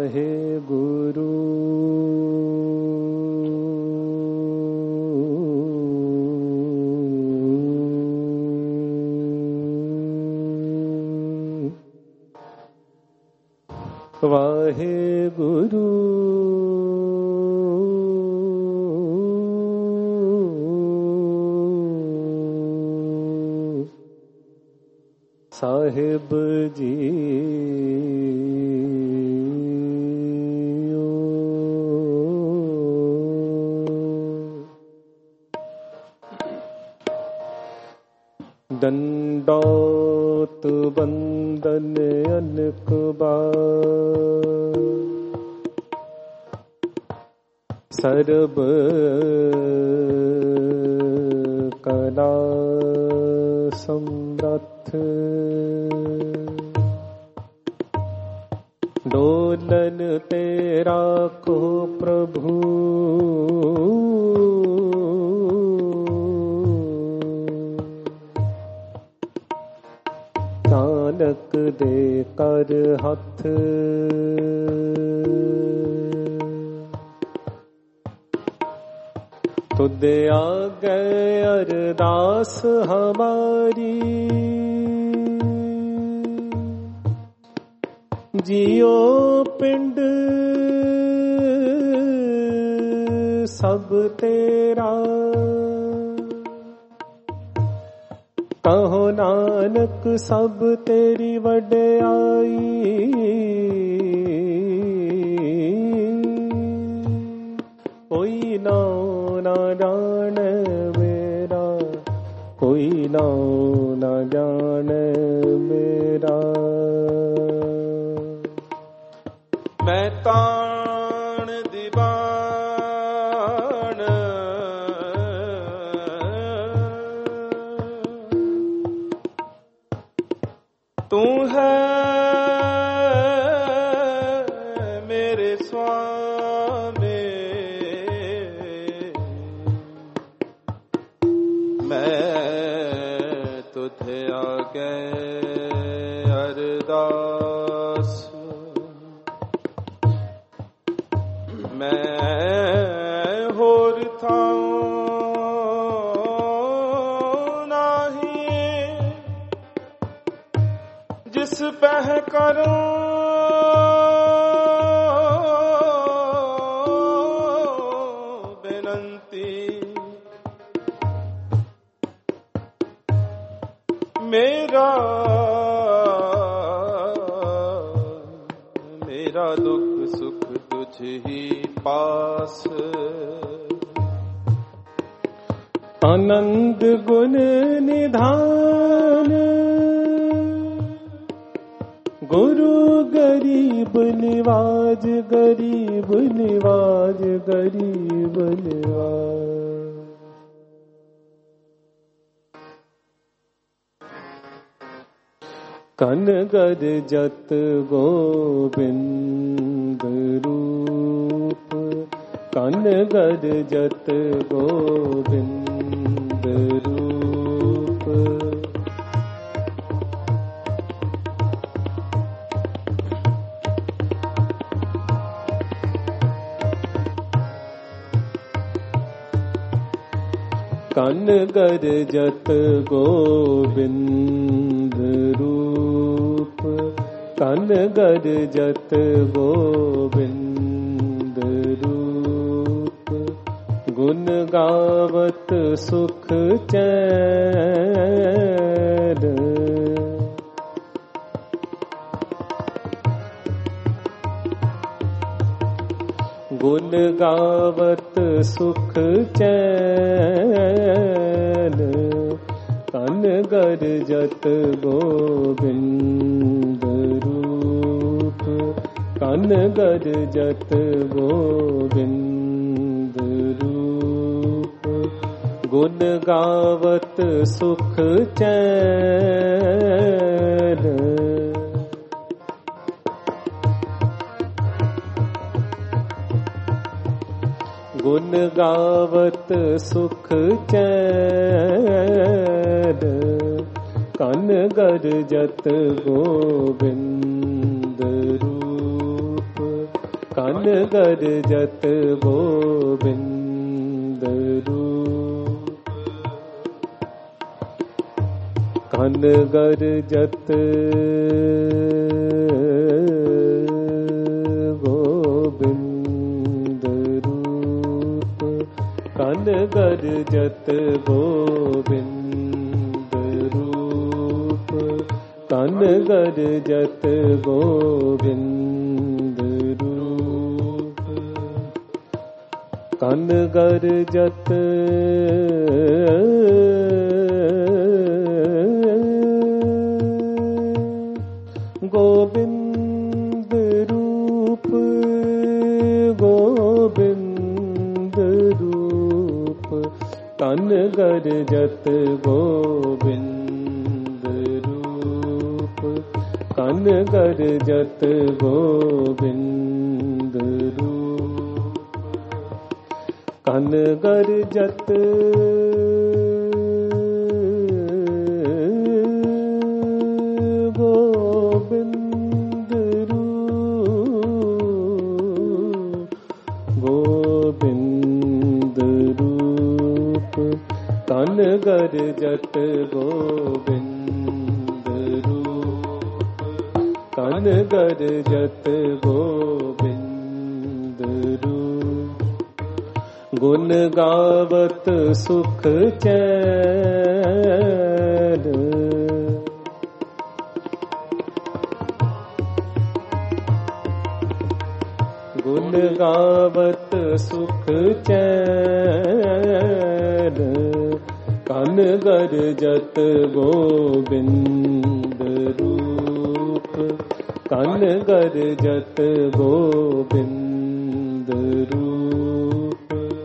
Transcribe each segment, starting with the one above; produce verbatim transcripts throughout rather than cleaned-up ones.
वाहे गुरु वाहे गुरु साहिब जी दंडौत बंदन अनक बार सर्ब कला समरथ डोलन तेरा को प्रभु नानक दे कर हथ तुदे आगे अरदास हमारी जियो पिंड सब तेरा कहो नानक सब तेरी वड्याई कोई नाम ना जाने मेरा कोई नाम ना जाने मेरा मैं ताण दीवान तू है मेरे स्वामी मैं तुझे आगे अरदास मैं होर थाऊं नहीं जिस पह करूं बेनंती मेरा मेरा दुख सुख तुझ ही पास आनंद गुण निधान गुरु गरीब निवाज गरीब निवाज गरीब निवाज कन गद जत गोविंद रूप कन गद जत गोविंद रूप कन गद जत गोविंद रूप कन गद जत गोविंद रूप गुण गावत सुख चैन गुण गावत सुख चैन कन गर जत गोविंद रूप कन गर जत गोविंद रूप गुण गावत सुख चैन गुण गावत सुख चैन कन गर जत गोविंद रूप कन गरजत गोविंद रूप कन गरजत गोविंद रूप कन गरजत गोविंद रूप कन गरजत गोविंद रूप कन गरजत गोविंद रूप गोविंद रूप कन गरजत गोविंद रूप कन गरजत गोविंद रूप कन गरजत गोविंद रूप गोविंद रूप कन गरजत गोविंद रूप कन गरजत गोविंद रूप गुण गावत सुख चैन गुण गावत सुख चैन कन गरजत गोविंद रूप कन गरजत गोविंद रूप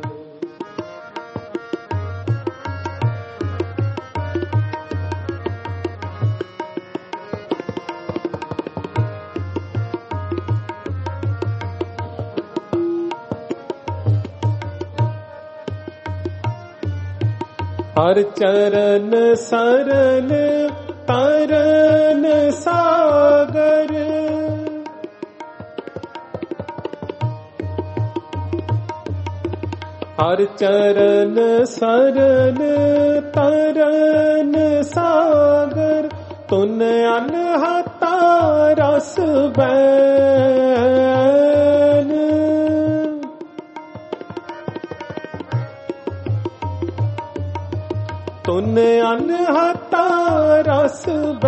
हर चरण सरन तरन सागर हर चरण सरन तरन सागर तुन अनहता रस बैन तुन अनहता रस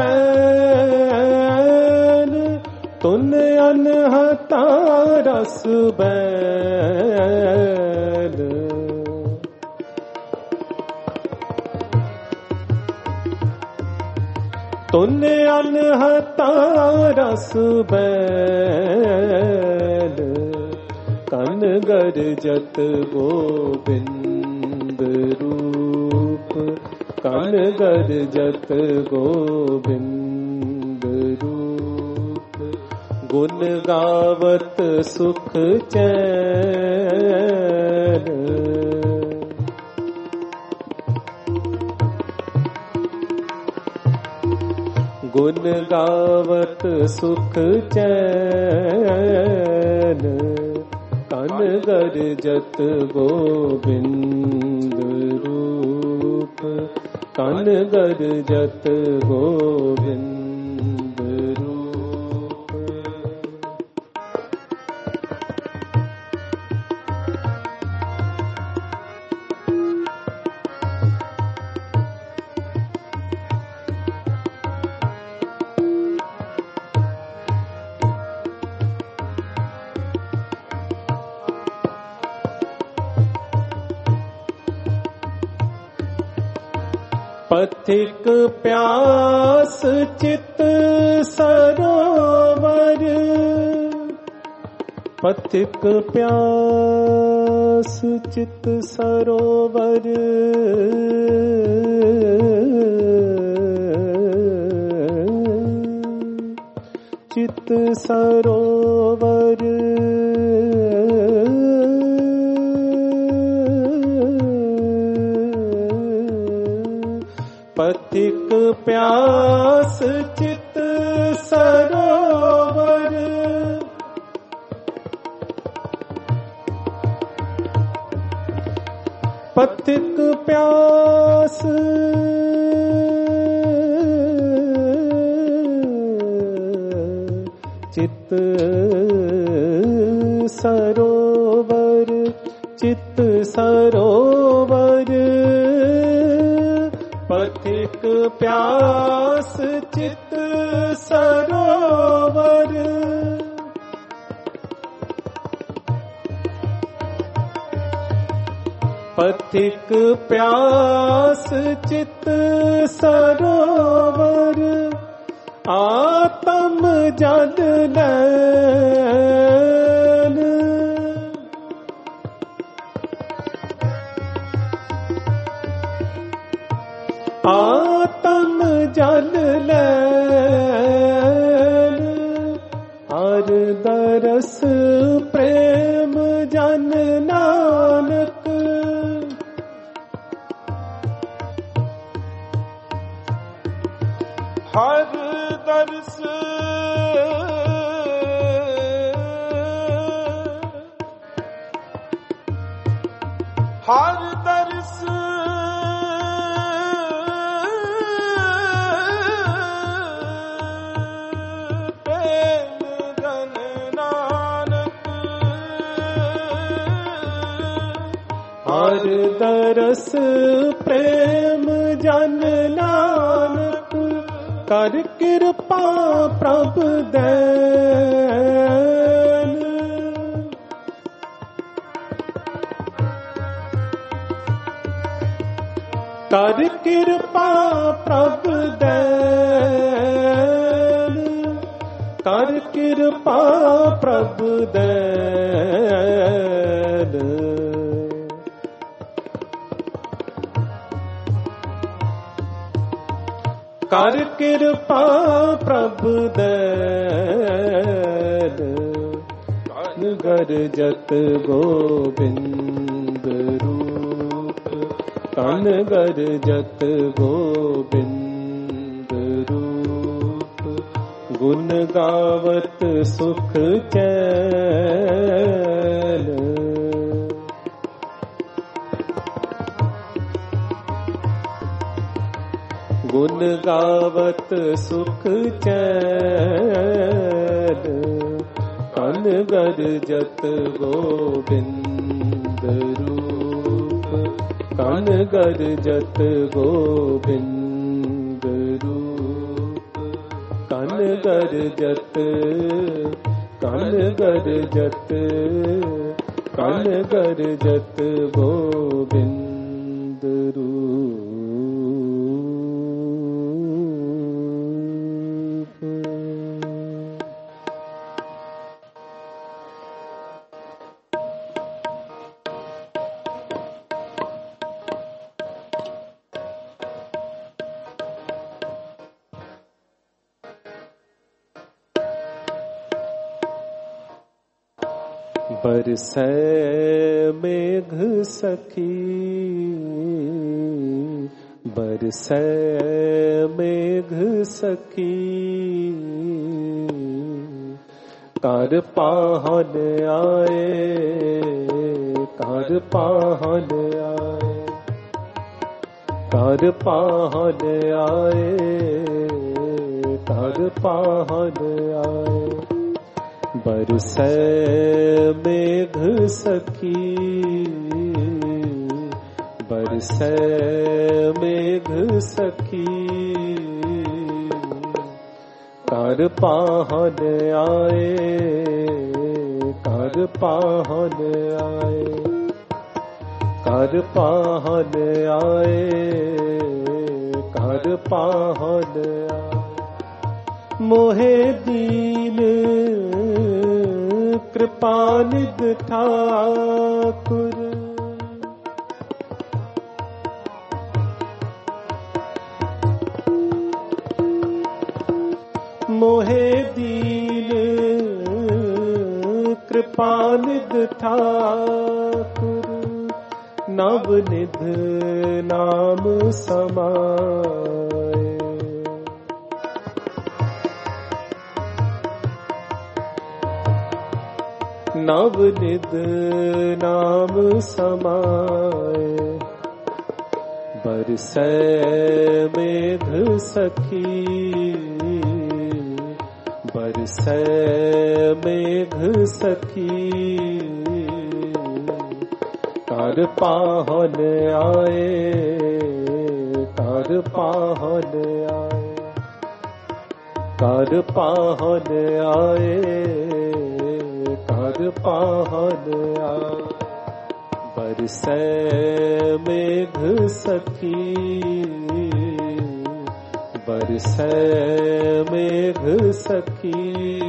बैन तुन अनहता रस बैन तुन अनहता रस बैन कन गरजत गोविंद रूप कन गरजत गोविंद रूप गुण गावत सुख चैन गुण गावत सुख चैन कन गरजत गोविंद रूप कन गरजत गोविंद रूप पथिक प्यास चित सरोवर पथिक प्यास चित सरोवर चित सरोवर पथिक प्यास चित सरोवर पथिक प्यास चित सरोवर चित सरोवर पथिक प्यास चित सरोवर पथिक प्यास चित सरोवर आत्म जल नैन आत्म जल नैन हर दरस प्रेम जन नानक हर दरस हर दरस प्रेम जन नानक हर दरस प्रेम जन नानक कर कृपा प्रभु दैन कर कृपा प्रभु दैन कर कृपा प्रभु दैन कर कृपा प्रभु दैन कान गरजत गोविंद रूप कान गरजत गोविंद रूप गुण गावत सुख चैन गुण गावत सुख चैन कन गरजत गोविंद रूप कन गरजत गोविंद रूप कन गरजत कन गरजत कन गरजत गोविंद रूप बरसै मेघ सखी बरसै मेघ सखी कर पाहन आए कर पाहन आए कर पाहन आए कर पाहन आए बरसै मेघ सखी बरसै मेघ सखी कर पाहन आए कर पाहन आए कर पाहन आए कर पाहन आए मोहे दीन कृपानिध ठाकुर मोहे दीन कृपानिध ठाकुर नवनिध नाम समाए नवनिध नाम समाए। बरसै मेघ सखी, बरसै मेघ सखी, तार पाहन आए, तार पाहन आए, तार पाहन आए, तार पाहन आए। बरसै मेघ सखी, बरसै मेघ सखी,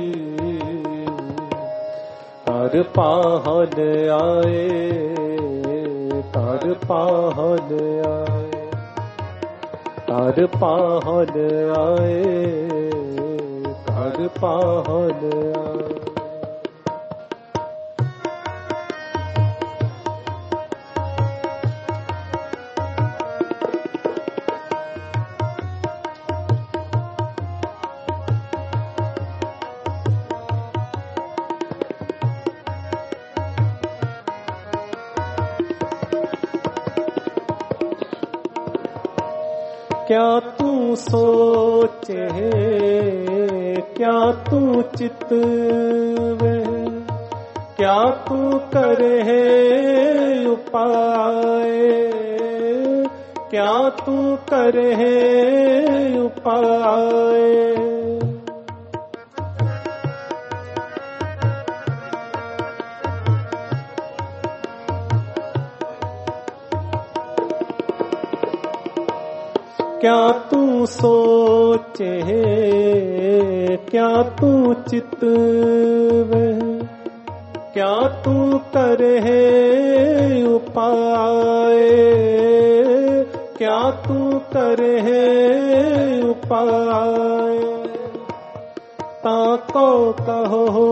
तार पाहन आए, तार पाहन आए, तार पाहन आए, तार पाहन आए। क्या तू सोचे, क्या तू चितवे, क्या तू करे उपाय, क्या तू करे उपाय। क्या तू सोचे, क्या तू चितवे, क्या तू करे उपाय, क्या तू करे उपाय। ताको कहो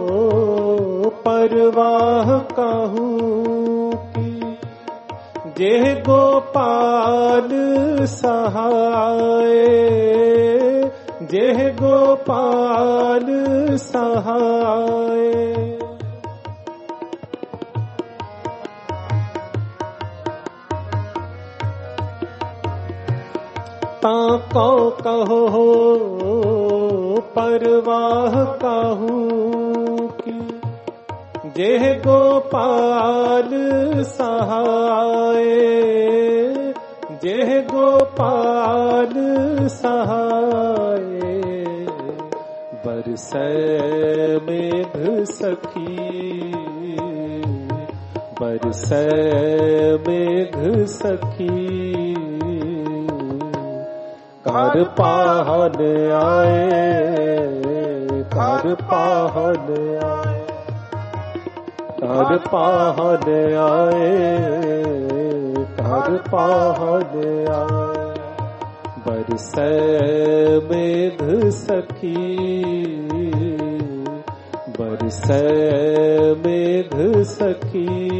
परवाह कहूँ की, जेह गोपाल सहाय, जेह गोपाल सहाय। ताको कहो परवाह कहूँ की, जेह गोपाल सहाय, जेह गोपाल सहाय। बरसै मेघ सखी, बरसै मेघ सखी, कार पाहन आए, कार पाहन आए, कार पाहन आए, कार पाहन आए। बरसै मेघ सखी, बरसै मेघ सखी,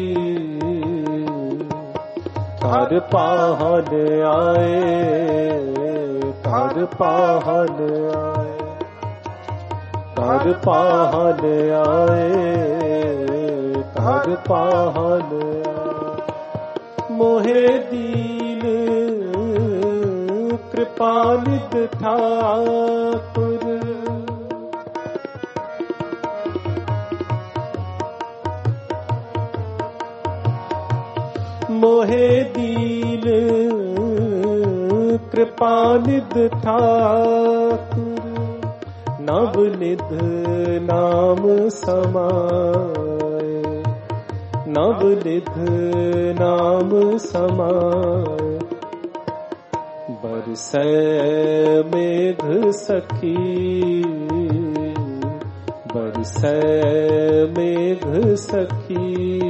कार पाहन आए, कार पाहन आए, कार पाहन आए, कार पाहन आए। मोहे दीन कृपानिध ठाकुर, मोहे दीन कृपानिध ठाकुर, नवनिध नाम समाए, नवनिध नाम समाए। बरसै मेघ सखी, बरसै मेघ सखी,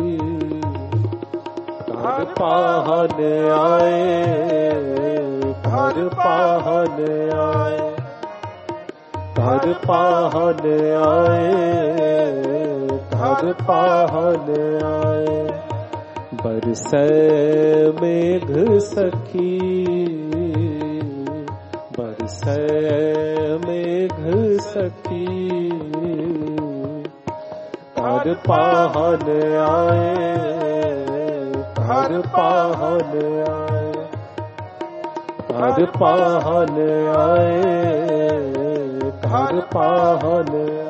कार पाहन आए, कार पाहन आए, कार पाहन आए, कार पाहन आए। बरसै मेघ सखी, बरसै मेघ सखी, कार घर पाहन आए, घर पाहन आए, घर पाहन आए, घर पाहन आए।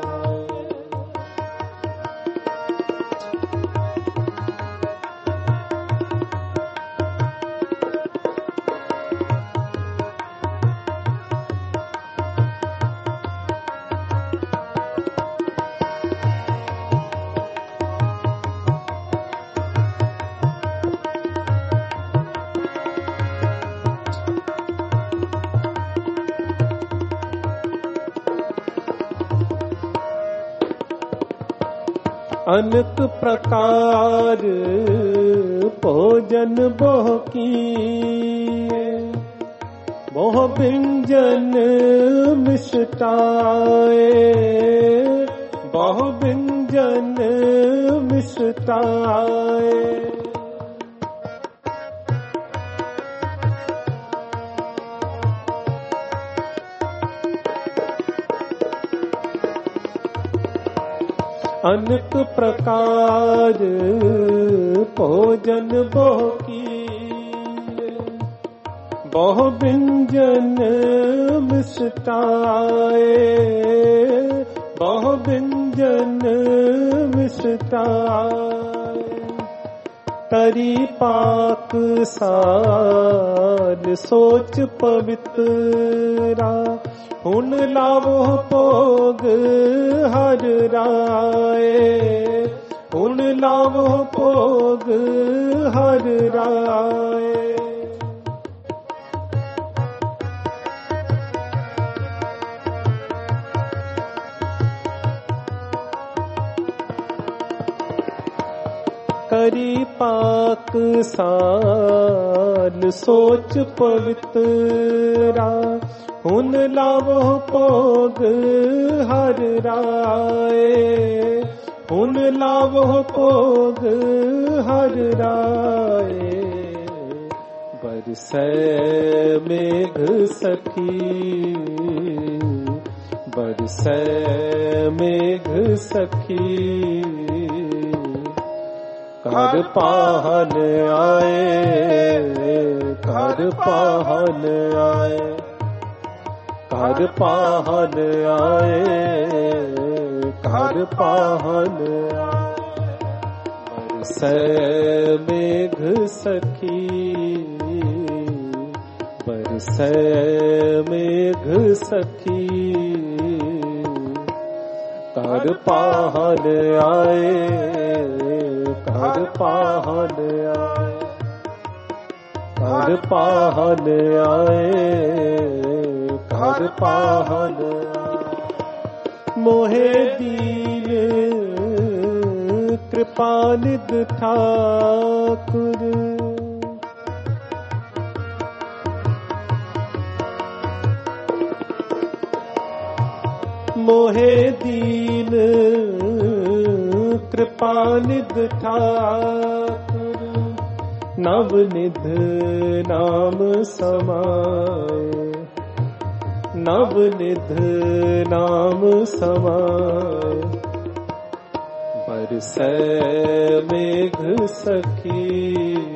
अनेक प्रकार भोजन बोह किए, बोह व्यंजन मिष्टाए, बोह व्यंजन मिष्टाए। अनेक प्रकार भोजन बोह किए, बोह व्यंजन मिष्टाए, बोह व्यंजन मिष्टाए। तरी पाक साल सोच पवित्रा, हुन लावो भोग हर राए, हुन लावो भोग हर राए। करी पाक साल सोच पवित्रा, हुन लावो भोग हर राए, हुन लावो भोग हर राए। बरसै मेघ सखी, बरसै मेघ सखी, घर पाहन आए, घर पाहन आए, घर पाहन आए, घर पाहन आए। बरसै मेघ सखी, बरसै मेघ सखी, घर पाहन आए, घर पाहन आए, घर पाहन आए, घर पाहन आए। मोहे दीन कृपानिध ठाकुर, मोहे दीन कृपानिध ठाकुर, नवनिध नाम समाए, नवनिध नाम समाए। बरसै मेघ सखी,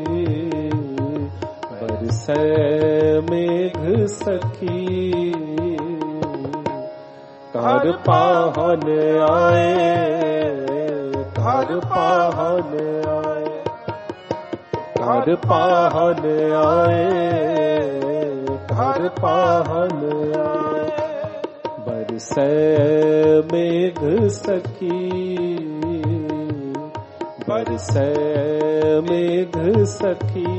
बरसै मेघ सखी, घर पाहन आए, घर पाहन आए, घर पाहन आए, घर पाहन आए। बरसै मेघ सखी, बरसै मेघ सखी,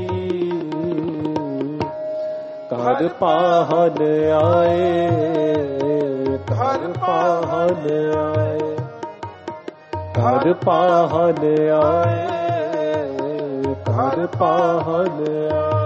घर पाहन आए, घर पाहन आए, घर पाहन आए, घर पाहन आए।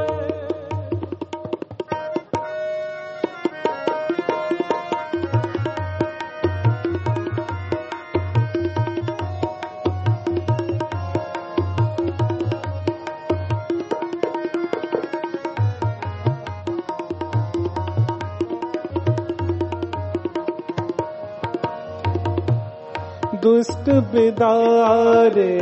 दुष्ट बिदारे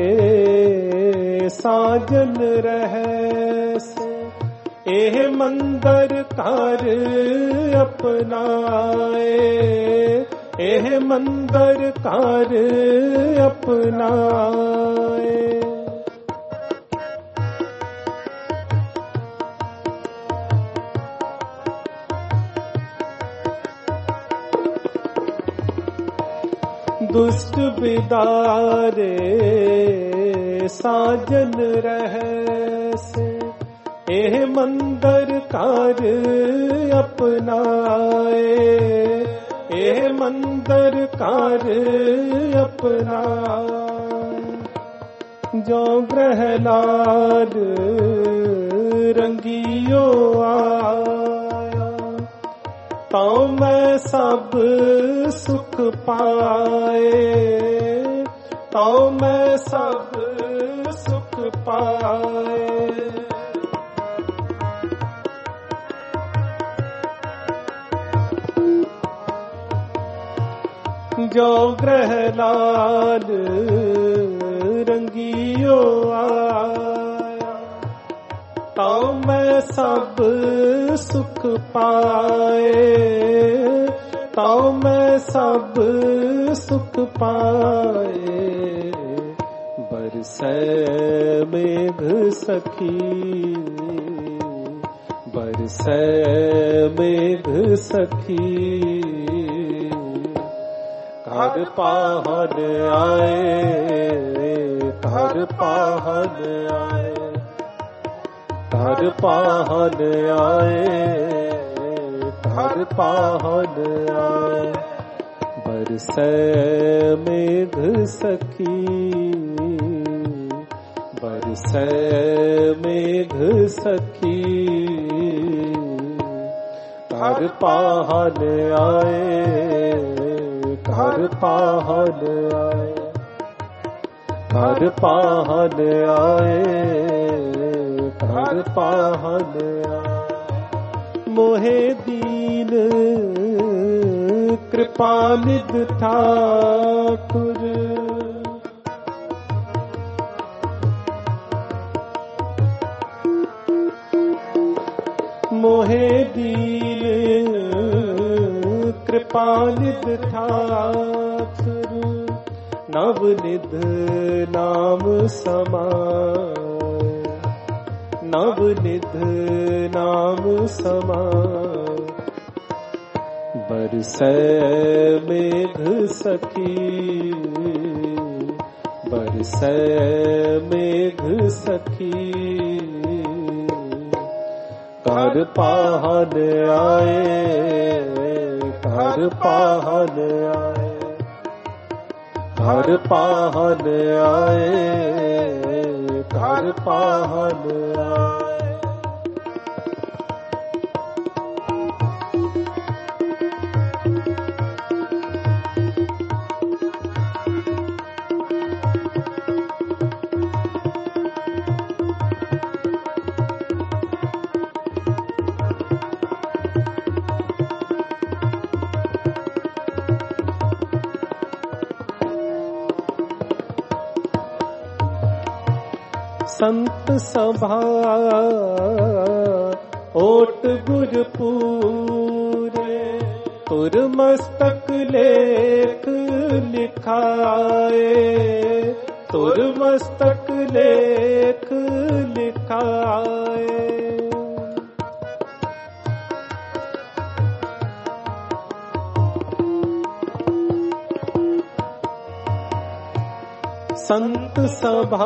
साजन रहस, एह मंदर कर अपनाए, एह मंदर कर अपनाए। दुष्ट बिदारे साजन रहस, एह मंदर कर अपनाए, एह मंदर कर अपनाए। जो प्रहलाद रंगियो आया, तो मैं सब सुख पाए, तो मैं सब सुख पाए। जो प्रहलाद रंगियो आया, तो मैं सब सुख पाए, तो मैं सब सुख पाए। बरसै मेघ सखी, बरसै मेघ सखी, घर पाहन आए, घर पाहन आए, घर पाहन आए, घर पाहन आए। बरसै मेघ सखी, बरसै मेघ सखी, घर पाहन आए, घर पाहन आए, घर पाहन आए, घर पाहन आए। मोहे दीन कृपानिध ठाकुर, मोहे दीन कृपानिध ठाकुर, नवनिध नाम समाए, नवनिध नाम समाए। बरसै मेघ सखी, बरसै मेघ सखी, घर पाहन आए, घर पाहन आए, घर पाहन आए, घर पाहन आए। संत सभा ओट गुर पूरे, तुर मस्तक लेख लिखाए, तुर मस्तक लेख लिखाए। संत सभा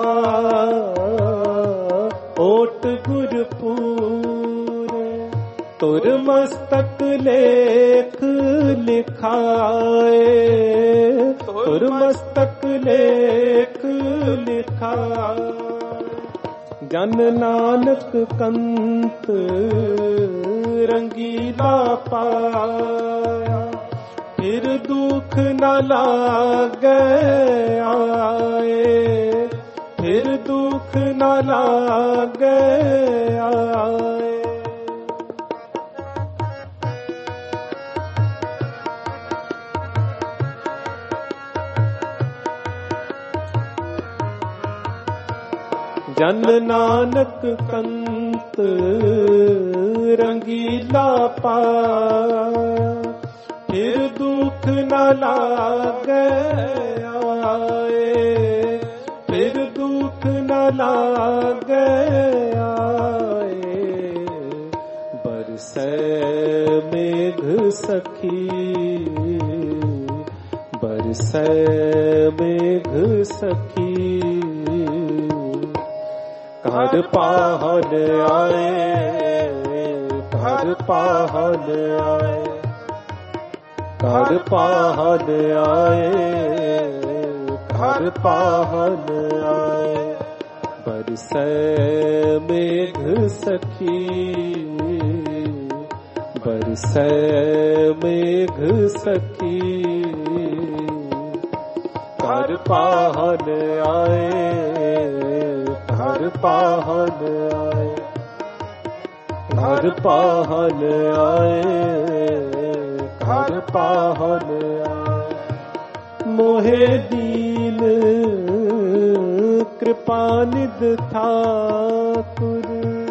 ओट गुर पूरे, तुर मस्तक लेख लिखाए, तुर मस्तक लेख लिखाए। जन नानक कंत रंगीला पाया, फिर दुख न लागे आए, फिर दुख न लागे आए। जन नानक कंत रंगीला पाया, फिर दुख न लागे आए, फिर दुख न लागे आए। बरसे मेघ सखी, बरसे मेघ सखी, घर पाहन आए, घर पाहन आए, घर पाहन आए, घर पाहन आए। बरसे मेघ सखी, बरसे मेघ सखी, घर पाहन आए, घर पाहन आए, घर पाहन आए, घर पाहन आए। मोहे दीन कृपानिध ठाकुर,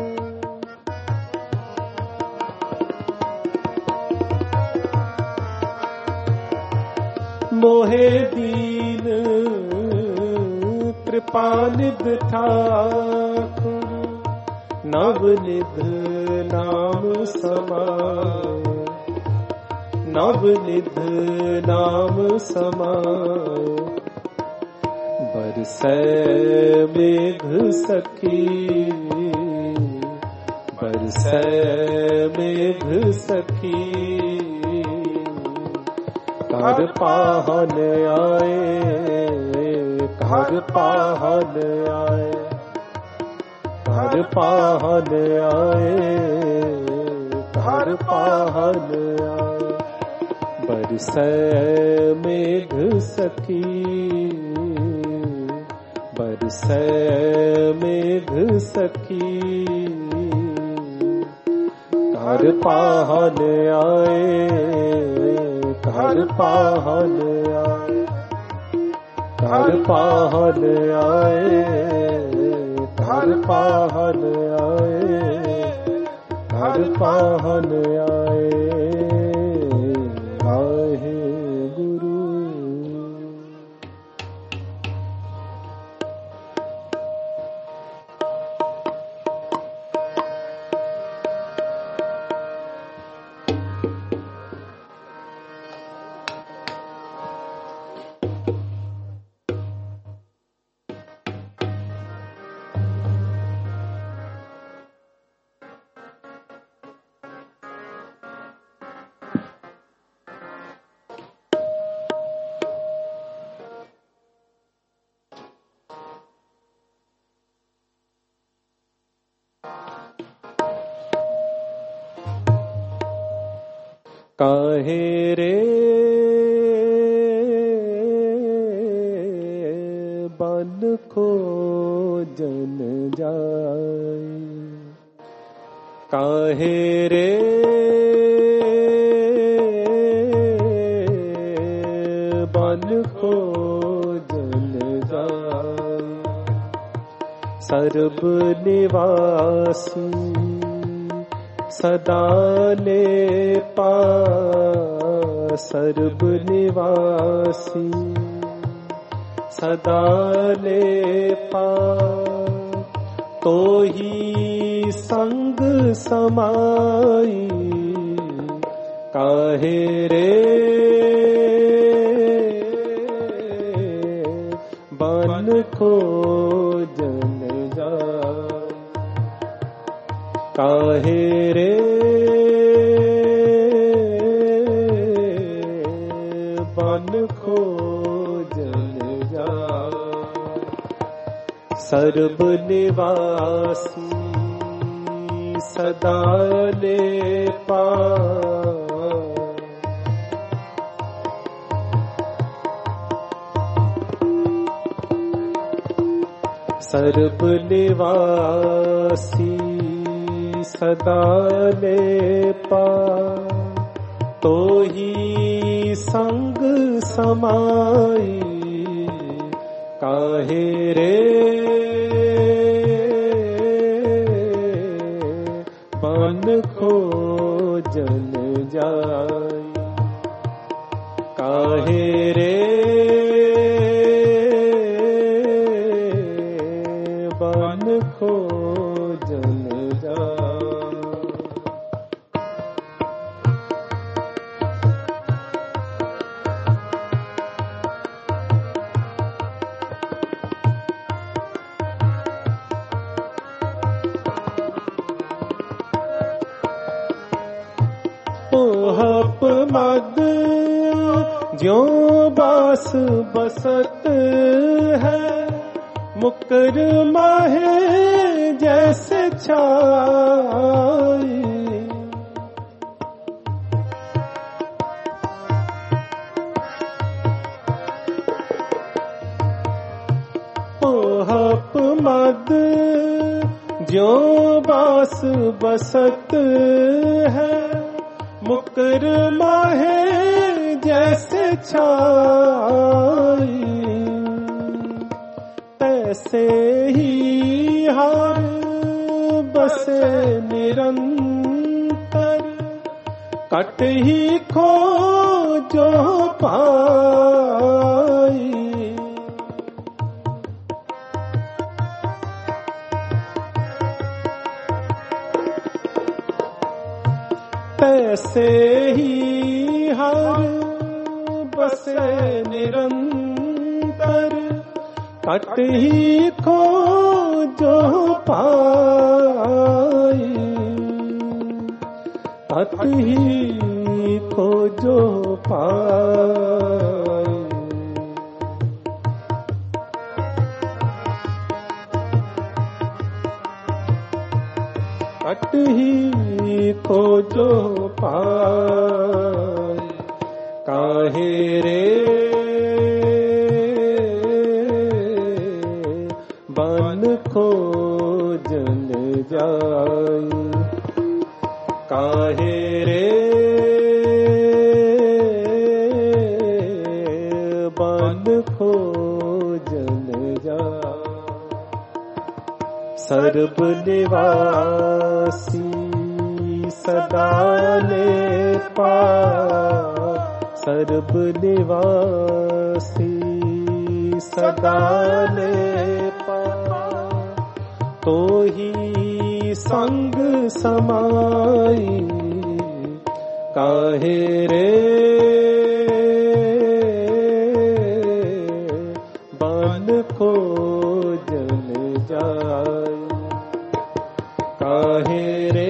मोहे दीन कृपानिध ठाकुर, नवनिध नाम समाए, नवनिध नाम समाए। बरसे मेघ सखी, बरसे मेघ सखी, घर पाहन आए, घर पाहन आए, घर पाहन आए, घर पाहन आए। बरसे मेघ सखी, बरसे मेघ सखी, घर पाहन आए, घर पाहन आए, घर पाहन आए, घर पाहन आए, घर पाहन आए। आए गुरु काहे रे बन को जन जाए, काहे रे बन को जन जाए। सर्ब निवासी सदा ले पा, सर्ब निवासी सदा ले पा। तो ही संग समाई, काहे रे बन को जन जाए, काहे रे बन को जन जाए। सर्ब निवासी सदा ले पा, सर्ब निवासी सदा ले पा। तो ही संग समाई, काहे रे जन जाय। काहे रे बन खो जन जाय। ओहप मद ज्यों बास बसत है, मुकर माहे जैसे छाई। ओहप मद ज्यों बास बसत है, मुकर माहे जैसे छाई। तैसे ही हार बसे निरंतर, कट ही खो जो पाई। तैसे ही हर बसे निरंतर, कट ही खो जो पाई। कट ही खो जो पाई। कट ही खोजो पाए। काहे रे बन खो जन जाय। काहे रे बन खो जन जाय। सर्ब निवासी सदा ने पा, सर्ब निवासी सदा ने पा। तो ही संग समाई। काहे रे बन खो जन जाय। काहे रे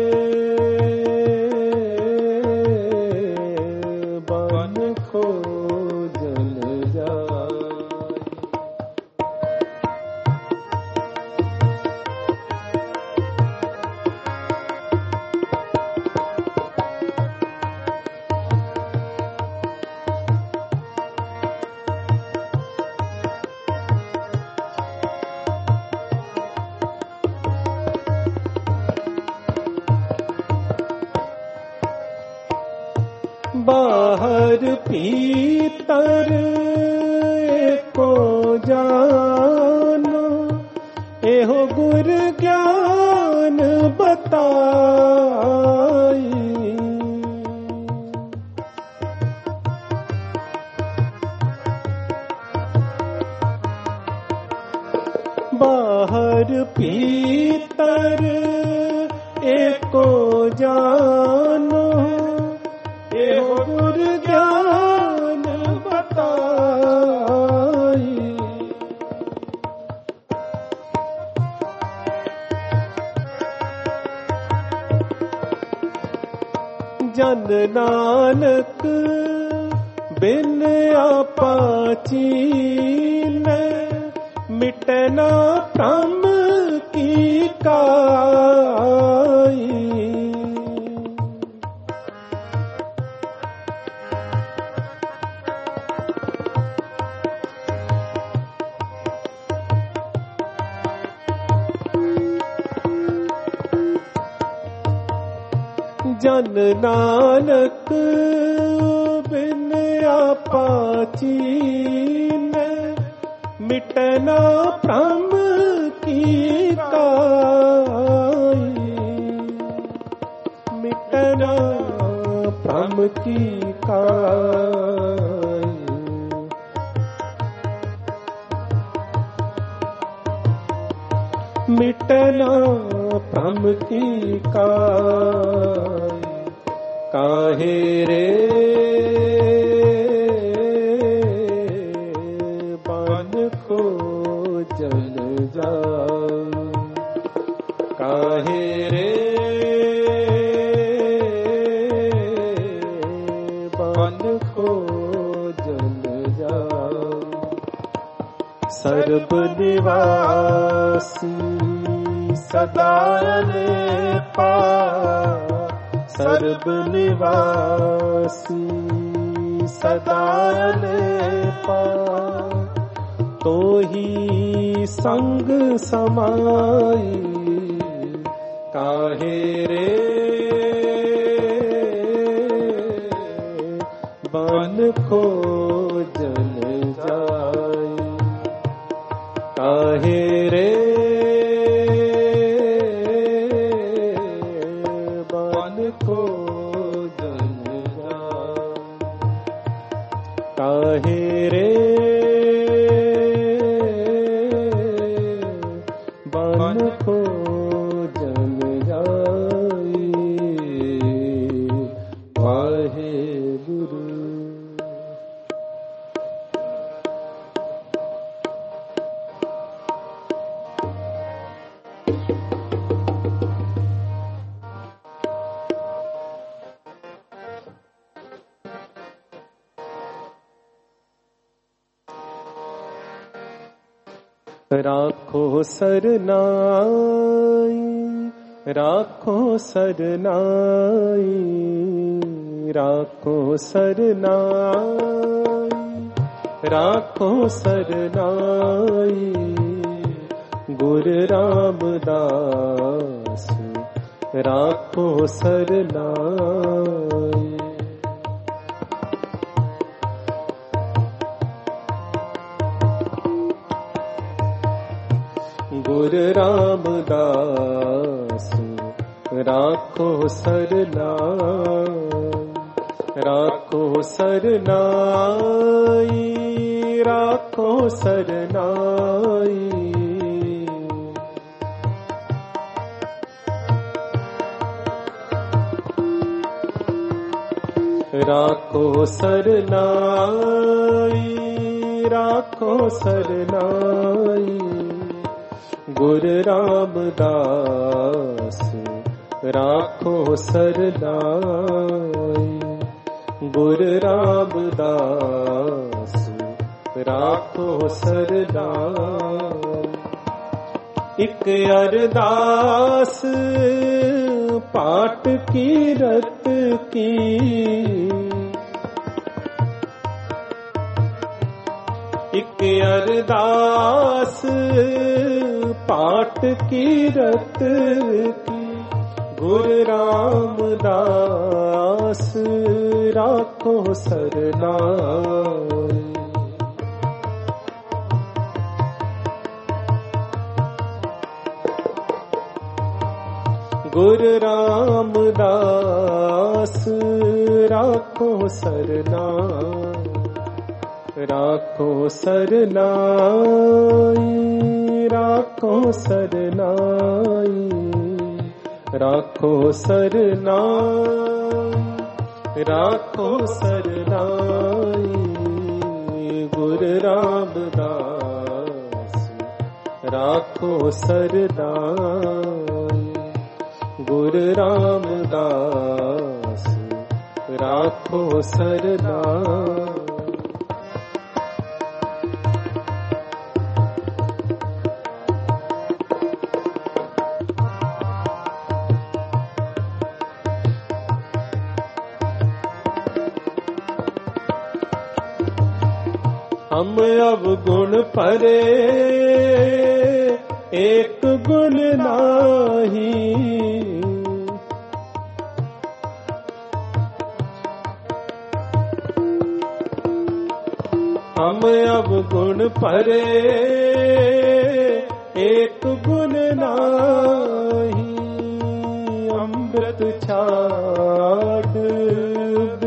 बन खो जन जाय। बाहर भीतर को जानो, एहो गुर ज्ञान बताई। बाहर भीतर एको जानो, एहो गुर ज्ञान बताई। जन नानक बिन आपा चीन्ह, मिटे ना भ्रम की काई। जन नानक बिन आपा चीन्ह, मिटे ना भ्रम की काई। मिटे ना भ्रम की काई। मिटना भ्रम की काई, काहे रे बन को जल जाऊं, काहे रे बन को जल जाऊं। सर्ब निवासी सदा पा, सर्ब निवासी सदा पा, तो ही संग समाई, काहे रे बन को जल जाई, काहे रे बन को जल जाई, काहे रे बन को जल जाई। वाहे गुरु। राखो सरनाई, राखो सरनाई, राखो सरनाई, राखो सरनाई, गुरु रामदास राखो सरनाई। गुरु रामदास राखो सरनाई, राखो सरनाई, राखो सरनाई, राखो सरनाई, राखो सरनाई, गुरु रामदास राखो सरनाई, गुरु रामदास राखो सरनाई। इक अरदास पाठ की रत की, इक अरदास पाठ की रत की, गुरु रामदास राखो सरनाई। गुरु रामदास राखो सरनाई, राखो सरनाई, राखो सरनाई, राखो सरनाई, राखो सरनाई, गुरु रामदास राखो सरनाई, गुरु रामदास राखो सरनाई। हम अवगुण परे एक गुण नाही, हम अवगुण परे एक गुण नाही, अमृत छाड़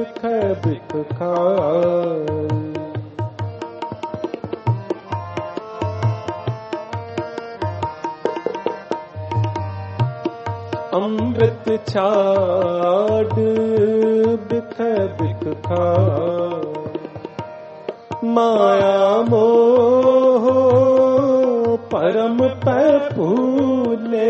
खाए। अमृत छाड़ बिख बिख खाए। माया मोह परम पै फूले।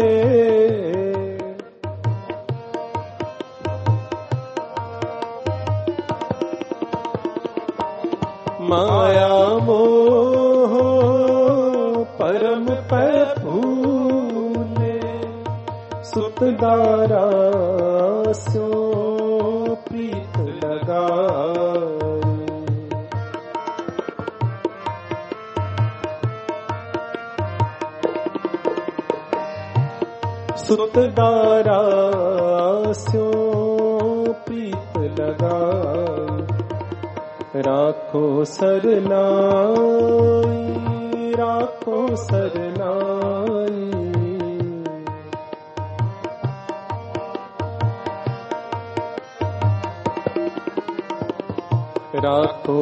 माया मोह परम पै फूले। सुतदारा स्यो प्रीत लगाए। सुतदारा स्यो प्रीत लगाए। राखो सरनाई राखो सरनाई। राखो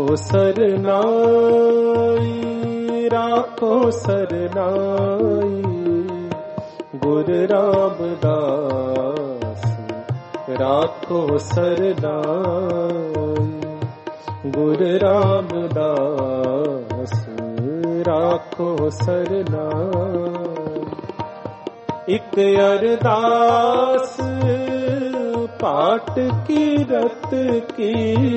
सरनाई राखो सरनाई। गुरु रामदास राखो सरनाई। गुरु रामदास राखो सरनाई। इक अरदास पाठ की रत की।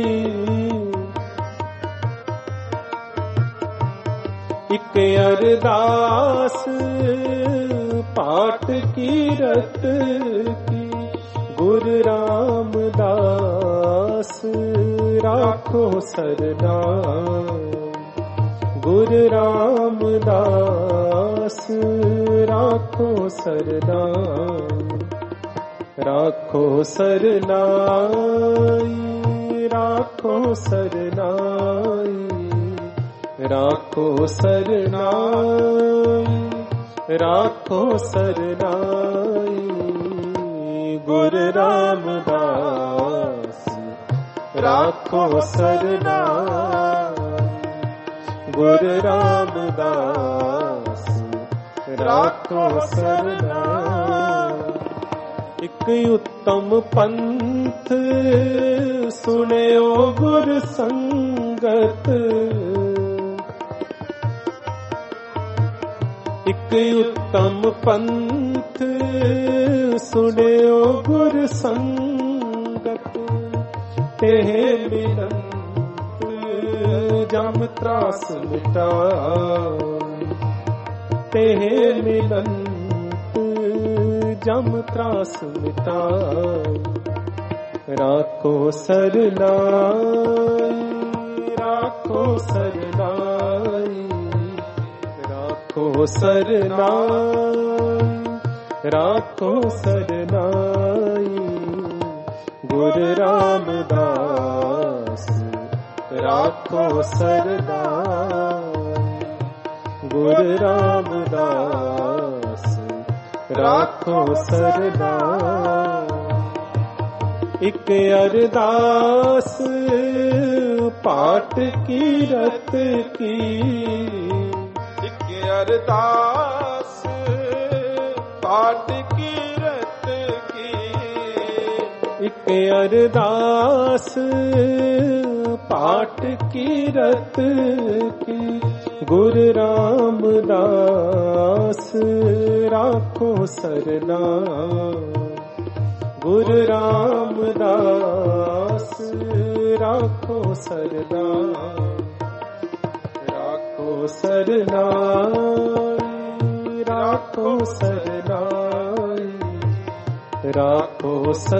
इक अरदास पाठ की रत की। गुरु रामदास राखो सरनाई। गुरु रामदास राखो सरनाई। राखो सरनाई राखो सरनाई। राखो सरनाई राखो सरनाई। गुरु रामदास राखो सरनाई। गुरु रामदास राखो सरनाई। एक उत्तम पंथ सुनियो गुरु संगत। एक उत्तम पंथ सुनियो गुरु संगत। तेह मिलंत जम त्रास मिटाए। तेह मिलंत जम त्रास मिटाए। राखो सरनाई राखो सरनाई। राखो सरनाई राखो सरनाई। गुरु रामदास राखो सरनाई। गुरु रामदास राखो सरनाई। इक अरदास पाठ की रत की। इक अरदास पाठ की रत की। इक अरदास पाठ की रत की। गुरु रामदास राखो सरनाई। गुरु रामदास राखो सरनाई। राखो सरनाई राखो सरनाई। राखो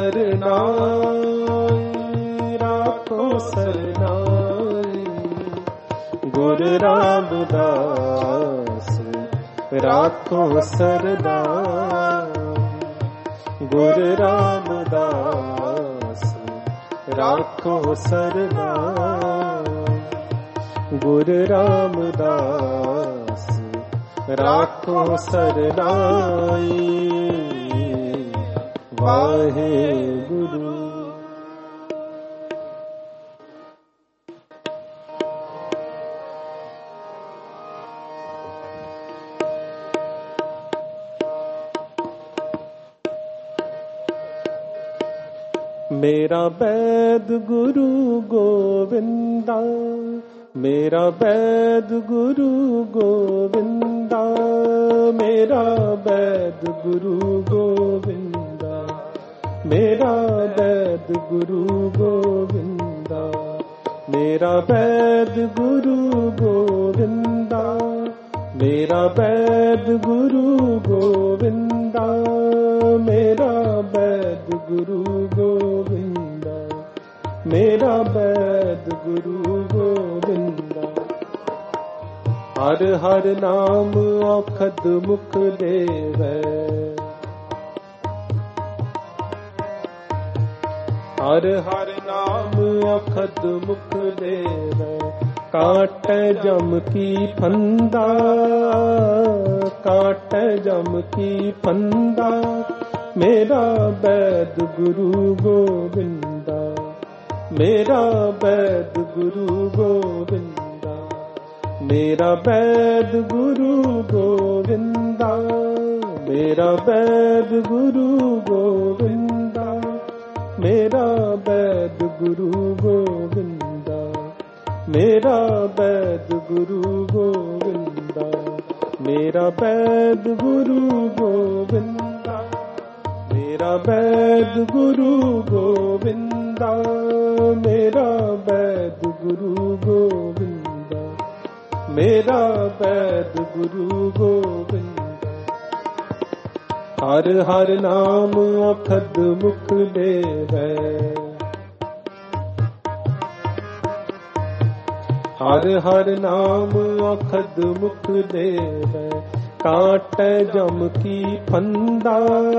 सरनाई राखो सरनाई। गुरु रामदास राखो सरनाई। गुरु रामदास राखो सरनाई। गुरु रामदास राखो सरनाई। वाहे गुरु। मेरा वैद गुरु गोविंदा, मेरा वैद गुरु गोविंदा, मेरा वैद गुरु गोविंदा, मेरा वैद गुरु गोविंदा, मेरा वैद गुरु गोविंदा, मेरा वैद गुरु गोविंदा, मेरा वैद गुरु गोविंदा, मेरा वैद गुरु गोविंदा। हर हर नाम औखद मुख देवै, हर हर नाम औखद मुख देवै, काट जम की फंदा, काट जम की फंदा, मेरा वैद गुरु गोविंदा, मेरा वैद गुरु गोविंदा, मेरा वैद गुरु गोविंदा, मेरा वैद गुरु गोविंदा, मेरा वैद गुरु गोविंदा, मेरा वैद गुरु गोविंदा, मेरा वैद गुरु गोविंदा, मेरा वैद गुरु गोविंदा, मेरा वैद गुरु गोविंदा, मेरा वैद गुरु गोविंदा। हर हर नाम औखद मुख देवै, हर हर नाम औखद मुख देवै, काट जम की फंदा,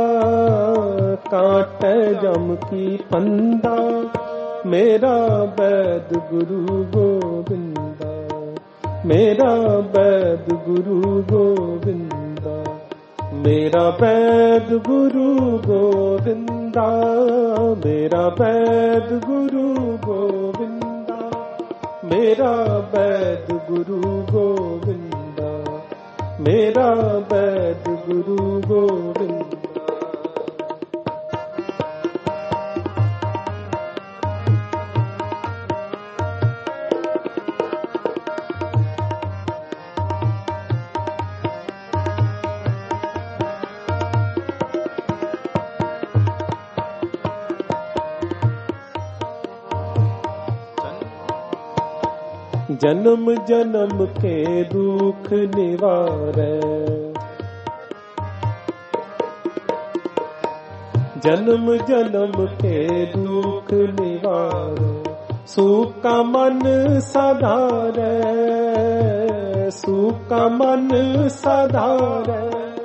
काट जम की फंदा, मेरा वैद गुरु गोविंदा, मेरा वैद गुरु गोविंदा, मेरा वैद गुरु गोविंदा, मेरा वैद गुरु गोविंदा, मेरा वैद गुरु गोविंदा, मेरा वैद गुरु गोविंदा। जन्म जन्म के दुख निवारै, जन्म जन्म के दुख निवारै, सूका मन सधारै, सूका मन सधारै,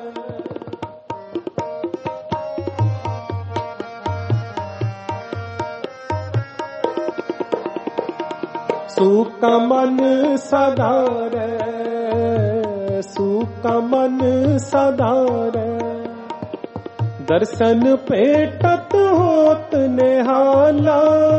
सूका मन सधारै, सूका मन सधारै, दर्शन पेटत होत निहाला,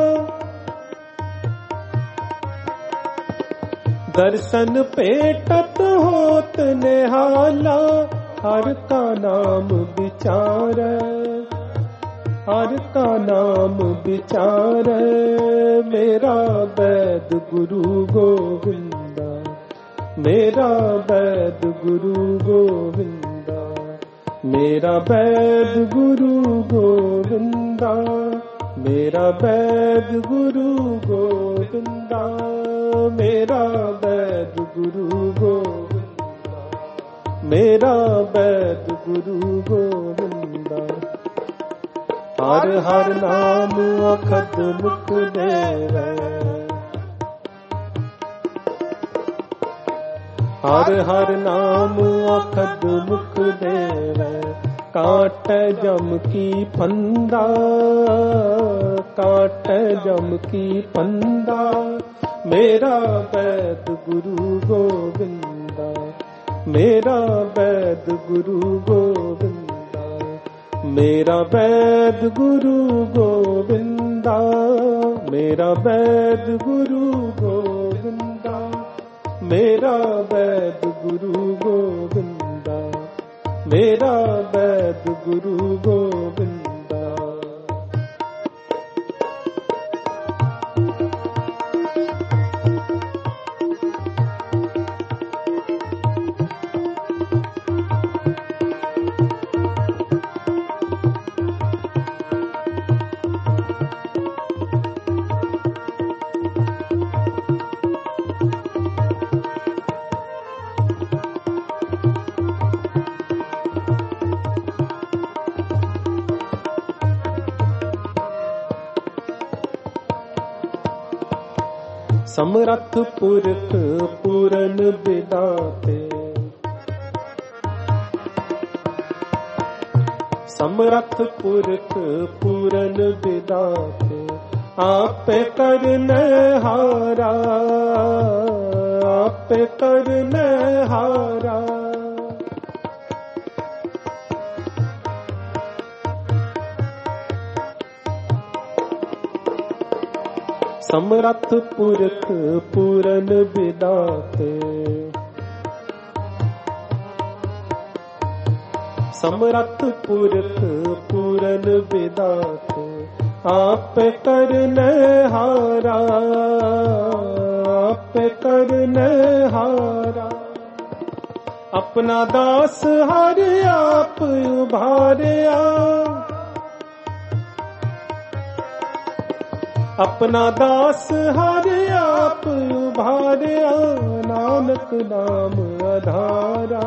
दर्शन पेटत होत निहाला, हर का नाम विचारै, हर का नाम विचारै, मेरा वैद गुरु गोविंदा, मेरा वैद गुरु गोविंदा, मेरा वैद गुरु गोविंदा, मेरा वैद गुरु गोविंदा, मेरा वैद गुरु गोविंदा, मेरा वैद गुरु गोविंदा। हर हर नाम औखद मुख देवै, हर हर नाम औखद मुख देवै, काट जम की फंदा, काट जम की फंदा, मेरा वैद गुरु गोविंदा, मेरा वैद गुरु गोविंदा, मेरा वैद गुरु गोविंदा, मेरा वैद गुरु गोविंदा, मेरा वैद गुरु गोविंदा, मेरा वैद गुरु गोविंदा। ਸਮਰੱਥ ਪੁਰਖ ਪੂਰਨ ਵਿਦਾਤੇ, ਸਮਰੱਥ ਪੁਰਖ ਪੂਰਨ ਵਿਦਾਤੇ, ਆਪੇ ਕਰਨਹਾਰਾ, ਆਪੇ ਕਰਨਹਾਰਾ। ਸਮਰੱਥ ਪੁਰਖ ਪੂਰਨ ਵਿਦਾਤੇ, ਸਮਰੱਥ ਪੁਰਖ ਪੂਰਨ ਵਿਦਾਤੇ, ਆਪੇ ਕਰਨਹਾਰਾ, ਆਪੇ ਕਰਨਹਾਰਾ। ਆਪਣਾ ਦਾਸ ਹਰਿ ਆਪ ਉਭਾਰਿਆ, ਆਪਣਾ ਦਾਸ ਹਰਿ ਆਪ ਉਭਾਰਿਆ, ਨਾਨਕ ਨਾਮ ਆਧਾਰਾ।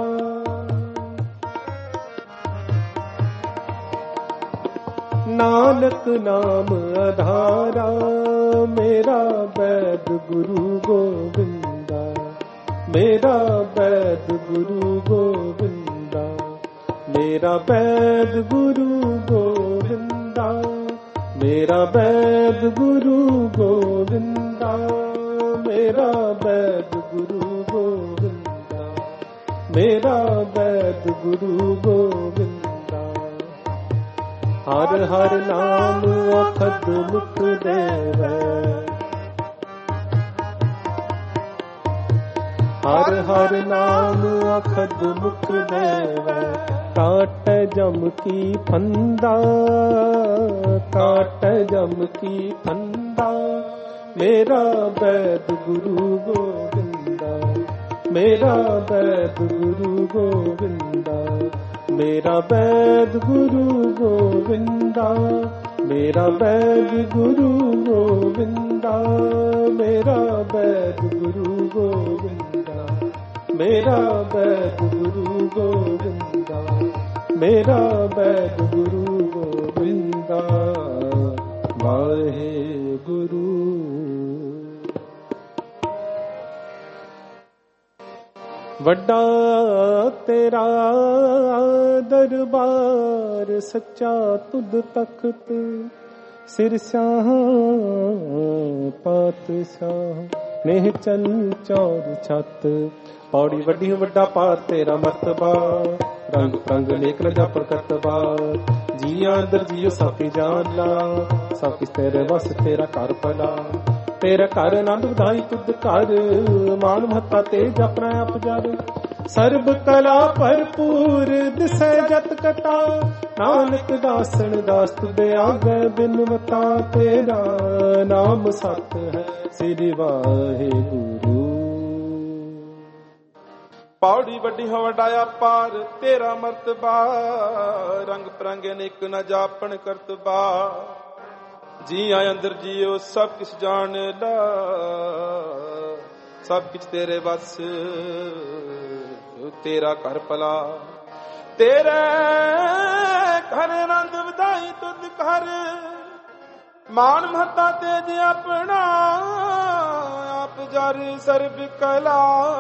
ਨਾਨਕ ਨਾਮ ਆਧਾਰਾ, ਮੇਰਾ ਬੈਦ ਗੁਰੂ ਗੋਬਿੰਦਾ, ਮੇਰਾ ਬੈਦ ਗੁਰੂ ਗੋਬਿੰਦਾ, ਮੇਰਾ ਬੈਦ ਗੁਰੂ ਗੋਬਿੰਦਾ, ਮੇਰਾ ਬੈਦ ਗੁਰੂ ਗੋਬਿੰਦਾ, ਮੇਰਾ ਬੈਦ ਗੁਰੂ ਗੋਬਿੰਦਾ, ਮੇਰਾ ਬੈਦ ਗੁਰੂ ਗੋਬਿੰਦਾ। ਹਰ ਹਰ ਨਾਮ ਅਖਦ ਮੁਖ ਦੇਵੈ, ਹਰ ਹਰ ਨਾਮ ਅਖਦ ਮੁਖ ਦੇਵੈ, ਕਾਟ ਜਮ ਕੀ ਫੰਦਾ, ਕਾਟ ਜਮ ਕੀ ਫੰਦਾ, ਮੇਰਾ ਬੈਦ ਗੁਰੂ ਗੋਬਿੰਦਾ, ਮੇਰਾ ਬੈਦ ਗੁਰੂ ਗੋਬਿੰਦਾ, ਮੇਰਾ ਬੈਦ ਗੁਰੂ ਗੋਬਿੰਦਾ, ਮੇਰਾ ਬੈਦ ਗੁਰੂ ਗੋਬਿੰਦਾ, ਮੇਰਾ ਬੈਦ ਗੁਰੂ ਗੋਬਿੰਦਾ, ਮੇਰਾ ਬੈਦ ਗੁਰੂ ਗੋਬਿੰਦਾ, ਮੇਰਾ ਬੈਦ ਗੁਰੂ ਗੋਬਿੰਦਾ। ਵਾਹਿਗੁਰੂ। ਵੱਡਾ ਤੇਰਾ ਦਰਬਾਰ, ਸੱਚਾ ਤੁਧ ਤਖਤ, ਸਿਰ ਸ਼ਾਹ ਪਾਤਸ਼ਾਹ, ਨੇਹ ਚੰਨ ਚੌਰ ਛੱਤ। ਪੌੜੀ ਵੱਡੀ ਵੱਡਾ ਪਾਰ ਤੇਰਾ ਮਰਤਬਾ, ਰੰਗ ਪ੍ਰੰਗ ਲੇਖ ਲਜਾ ਪ੍ਰਕਤਬਾ। ਜੀਆਂ ਅੰਦਰ ਜੀਓ ਸਾਕੀ ਜਾਨ ਲਾ, ਸਾਕੀ ਤੇਰੇ ਵਸ ਤੇਰਾ ਘਰ ਭਲਾ। ਤੇਰਾ ਘਰ ਆਨੰਦ ਵਧਾਈ ਤੁਧ ਘਰ, ਮਾਨ ਮਹੱਤਾ ਤੇਜ ਆਪਣਾ ਆਪ ਜਰ। ਸਰਬ ਕਲਾ ਭਰਪੂਰ ਦਿਸੈ ਜਤ ਕਟਾ, ਨਾਨਕ ਦਾਸਨ ਦਾਸ ਤੁਦੇ ਆਗੇ ਬਿਨਵਤਾ। ਤੇਰਾ ਨਾਮ ਸਤ ਹੈ ਸ੍ਰੀ ਵਾਹਿਗੁਰੂ। ਪੌੜੀ ਵੱਡੀ ਹੋ ਵਡਾਇਆ ਪਾਰ ਤੇਰਾ ਮਰਤਬਾ, ਰੰਗ ਪਰੰਗੇ ਅਨੇਕ ਨ ਜਾਪਣ ਕਰਤਬਾ। ਜੀ ਆਏ ਅੰਦਰ ਜੀਓ ਸਭ ਕਿਛ ਜਾਣ ਲਾ, ਸਭ ਕਿਛ ਤੇਰੇ ਵਸ ਤੇਰਾ ਘਰ ਭਲਾ। ਤੇਰੇ ਘਰ ਆਨੰਦ ਵਧਾਈ ਤੁਧ ਘਰ, ਮਾਨ ਮਹੱਤਾ ਤੇਜ ਆਪਣਾ ਆਪ ਜਰ। ਸਰਬ ਕਲਾ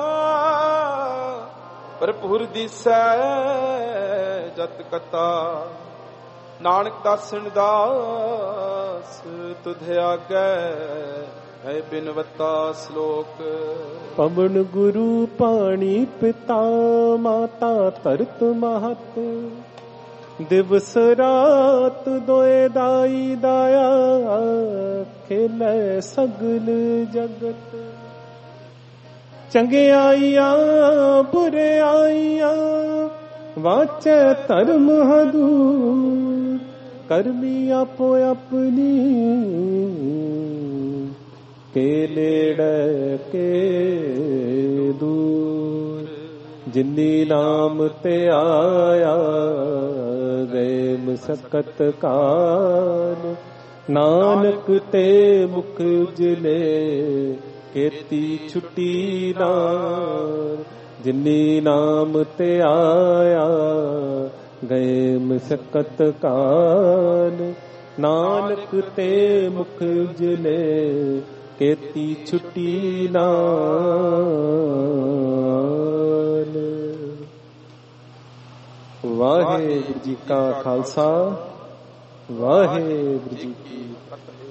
ਭਰਪੂਰ ਦਿਸੈ ਜਤ ਕਤਾ, ਨਾਨਕ ਦਾਸਨ ਦਾਸ ਤੁਧ ਆਗੈ ਹੈ ਬਿਨਵਤਾ। ਸ਼ਲੋਕ। ਪਵਨ ਗੁਰੂ ਪਾਣੀ ਪਿਤਾ, ਮਾਤਾ ਧਰਤ ਮਹਤ। ਦਿਵਸ ਰਾਤ ਦੋਏ ਦਾਈ ਦਾਇਆ, ਖੇਲੇ ਸਗਲ ਜਗਤ। ਚੰਗਿਆਈਆਂ ਬੁਰਿਆਈਆਂ, ਵਾਚੈ ਧਰਮ ਹਦੂਰ। ਕਰਮੀ ਆਪੋ ਆਪਣੀ, ਕੇ ਨੇੜੇ ਕੇ ਦੂਰ। ਜਿਨੀ ਨਾਮ ਤੇ ਆਇਆ, ਗਏ ਮਸਕਤ ਕਾਨ। ਨਾਨਕ ਤੇ ਮੁਖ ਉਜਲੇ, ਕੀਤੀ ਛੁੱਟੀ ਨਾਰ। ਜਿਨੀ ਨਾਮ ਤੇ ਆਇਆ, ਗਏ ਮਸਕਤ ਕਾਨ। ਨਾਨਕ ਤੇ ਮੁਖ ਉਜਲੇ, ਕੀਤੀ ਛੁੱਟੀ ਨਾਲ। ਵਾਹਿਗੁਰੂ ਜੀ ਕਾ ਖਾਲਸਾ, ਵਾਹਿਗੁਰੂ ਜੀ ਕੀ